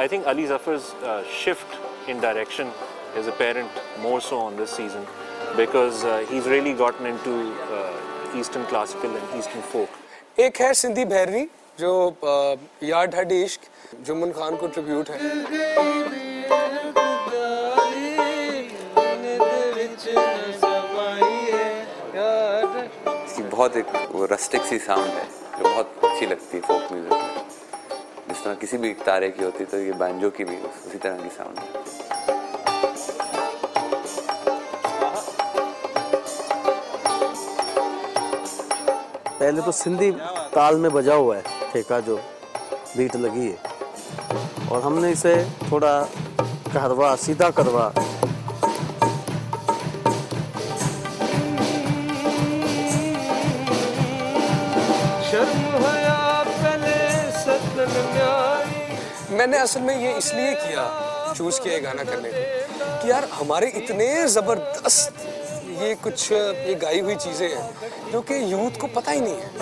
I think Ali Zafar's shift in direction is apparent more so on this season because he's really gotten into Eastern classical and Eastern folk. एक है सिंधी भैरवी जो यार ढाडी इश्क जुम्मन खान को tribute है। इसकी बहुत एक वो रस्टिक सी साउंड है जो बहुत अच्छी लगती है फोक म्यूजिक में। जिस तरह किसी भी तारे की होती तो ये बैंजो की भी उसी तरह की साउंड है। पहले तो सिंधी ताल में बजा हुआ है ठेका जो बीट लगी है और हमने इसे थोड़ा कहरवा सीधा करवा मैंने असल में ये इसलिए किया चूज किया गाना करने को कि यार हमारे इतने ज़बरदस्त ये कुछ ये गाई हुई चीज़ें हैं जो कि यूथ को पता ही नहीं है।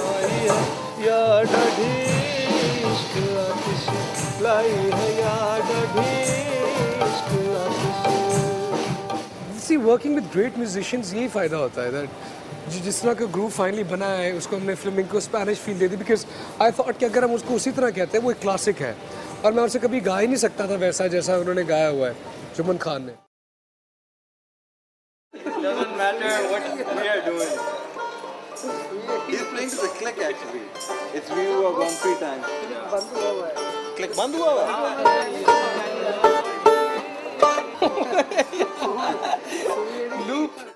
See, working with great musicians यही फ़ायदा होता है that जिस तरह का ग्रूव फाइनली बना है उसको हमने फ्लेमिंको स्पेनिश फील दे दी बिकॉज आई थॉट कि अगर हम उसको उसी तरह कहते हैं वो एक क्लासिक है और मैं उसे कभी गा ही नहीं सकता था वैसा जैसा उन्होंने गाया हुआ है जुम्मन खान ने। Doesn't matter what we are doing. He's playing to the click actually. It's we who have gone 3 times. Click बंद हुआ है. Loop.